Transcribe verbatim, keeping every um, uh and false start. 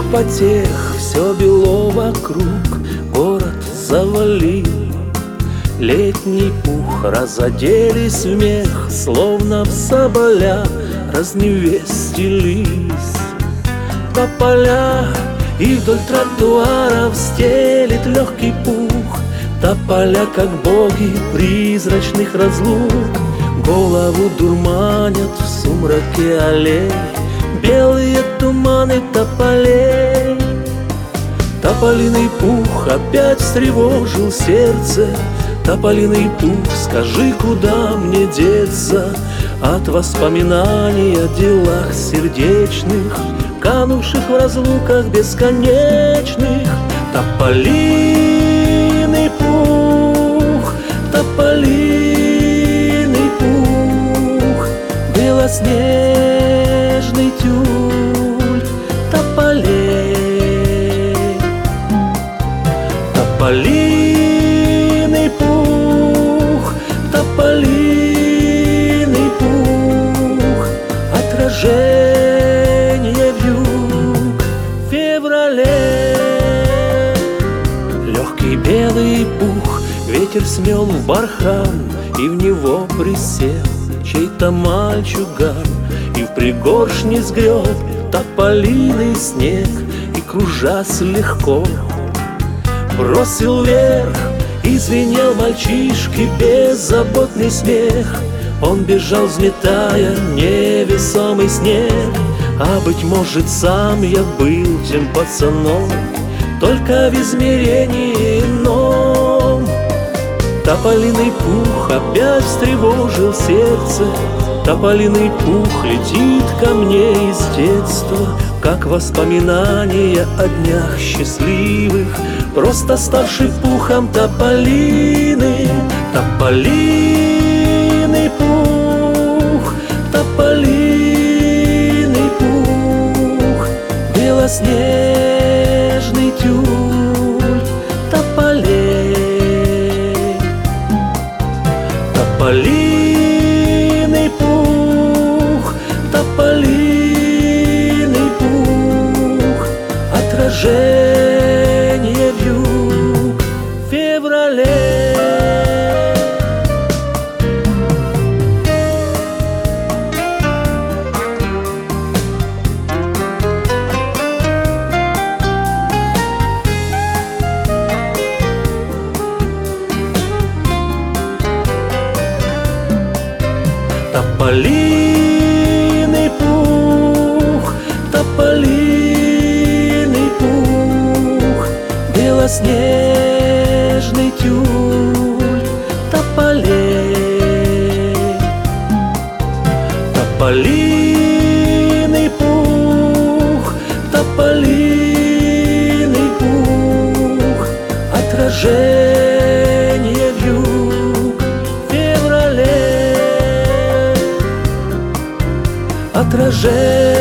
потех, все бело вокруг, город завалил. Летний пух разоделись в мех, словно в соболя разневестились. Тополя и вдоль тротуаров стелит легкий пух, тополя, как боги призрачных разлук, голову дурманят в сумраке аллей белые туманы тополей. Тополиный пух опять встревожил сердце. Тополиный пух, скажи, куда мне деться от воспоминаний о делах сердечных, канувших в разлуках бесконечных. Тополиный пух, тополиный пух, белоснежный тюль тополей. Тополиный пух, тополиный пух, отражение вьюг в феврале. Легкий белый пух ветер смел в бархан, и в него присел чей-то мальчуган, и в пригоршни сгреб тополиный снег, и, кружась легко, бросил вверх. И звенел мальчишки беззаботный смех. Он бежал, взметая невесомый снег. А быть может, сам я был тем пацаном, только в измерении ином. Тополиный пух опять встревожил сердце. Тополиный пух летит ко мне из детства, как воспоминания о днях счастливых, просто ставший пухом тополиным. Тополиный пух, тополиный пух, белоснежный тюль тополей. Тополиный пух, тополиный пух, отражение вьюг в феврале. Тополиный пух, тополиный пух, белоснежный тюль тополей. Тополиный пух, тополиный пух, отражение вьюг в феврале. Отражение